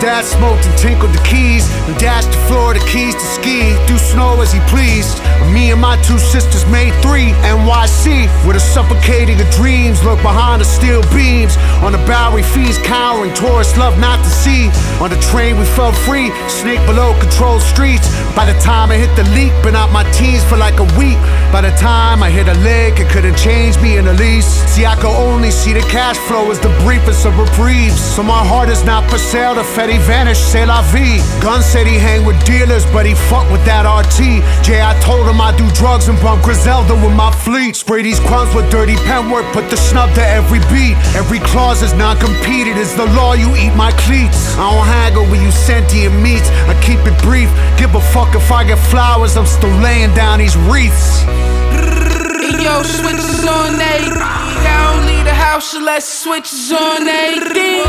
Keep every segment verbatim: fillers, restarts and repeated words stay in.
Dad smoked and tinkled the keys and dashed to Florida Keys to ski through snow as he pleased. Me and my two sisters made three N Y C with a suffocating of dreams. Look behind the steel beams on the Bowery fees, cowering tourists love not to see. On the train we felt free, snake below controlled streets. By the time I hit the leak, been out my teens for like a week. By the time I hit a lick, it couldn't change me in the least. See, I could only see the cash flow as the briefest of reprieves. So my heart is not for sale, the Fetty vanished, c'est la vie. Gun said he hang with dealers, but he fuck with that R T. Jay, I told him I do drugs and bump Griselda with my fleet. Spray these crumbs with dirty pen work, put the snub to every beat. Every clause is non-competed, it's the law, you eat my cleats. I don't haggle with you sentient meats, I keep it brief. Give a fuck if I get flowers, I'm still laying down these wreaths. Hey yo, switches on everything. I don't leave the house unless switches on everything.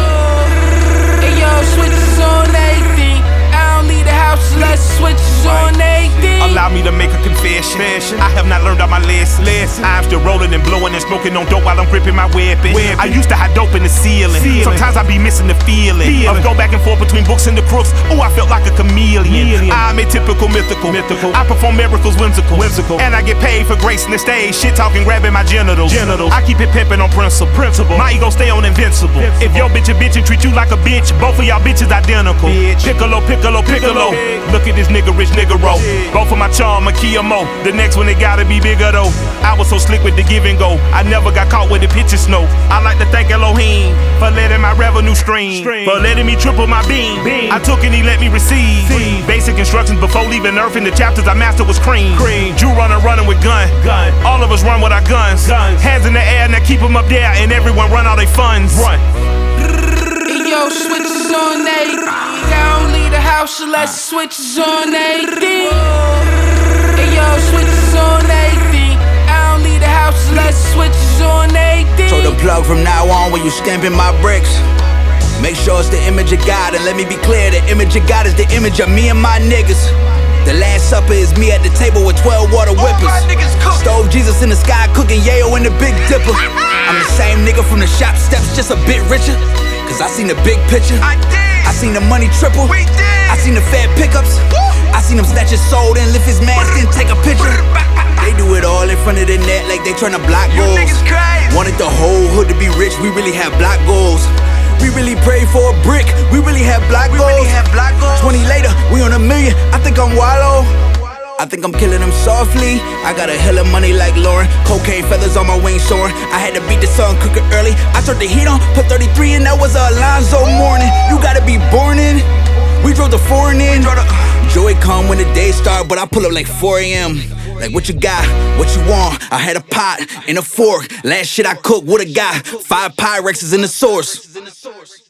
Hey yo, switches on everything. I don't leave the house unless switches on everything. Allow me to make a confession. I have not learned all my lessons. I'm still rolling and blowing and smoking on dope while I'm gripping my weapon. I used to have dope in the ceiling. Sometimes I be missing the feeling of go back and forth between books and the crooks. Oh, I felt like a chameleon. I'm a typical mythical. I perform miracles whimsical. And I get paid for gracing the stage. Shit talking, grabbing my genitals. I keep it pimping on principle. My ego stay on invincible. If your bitch a bitch and treat you like a bitch, both of y'all bitches identical. Piccolo, piccolo, piccolo. Look at this nigga, rich nigga roll. Both of my charm, a Kia Mo. The next one, it gotta be bigger though. I was so slick with the give and go. I never got caught with the pitch of snow. I like to thank Elohim for letting my revenue stream, for letting me triple my beam. I took and he let me receive basic instructions before leaving Earth. In the chapters I mastered was cream. Drew runner running with gun. All of us run with our guns. Hands in the air, now keep them up there, and everyone run all their funds. Run. Hey yo, switches on everything. I don't leave the house unless switches on everything. Hey yo, switches on everything. I don't leave the house unless switches on everything. So the plug from now on when you stamping my bricks. Make sure it's the image of God, and let me be clear, the image of God is the image of me and my niggas. The Last Supper is me at the table with twelve water whippers. Stove Jesus in the sky cooking yayo in the Big Dipper. I'm the same nigga from the shop steps, just a bit richer. Cause I seen the big picture, I seen the money triple, I seen the fat pickups, I seen him snatch his soul and lift his mask and take a picture. They do it all in front of the net like they tryna block goals. Wanted the whole hood to be rich, we really have block goals. We really prayed for a brick, we really have block goals. Twenty later, we on a million, I think I'm Wallow. I think I'm killing them softly. I got a hell of money like Lauren. Cocaine feathers on my wings soaring. I had to beat the sun, cook it early. I turned the heat on, put thirty-three in, that was a Alonzo morning. You gotta be born in. We drove the foreign in. Joy come when the day start, but I pull up like four A M Like what you got, what you want? I had a pot and a fork. Last shit I cooked, what a guy. Five Pyrex is in the source.